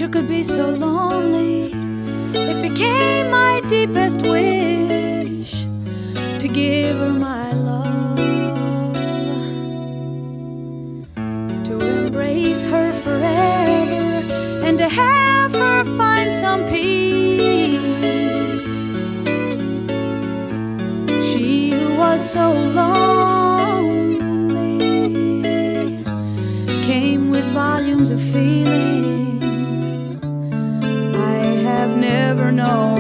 stranger could be so lonely. It became my deepest wish to give her my love, to embrace her forever, and to have her find some peace. She who was so lonely came with volumes of feeling I have never known.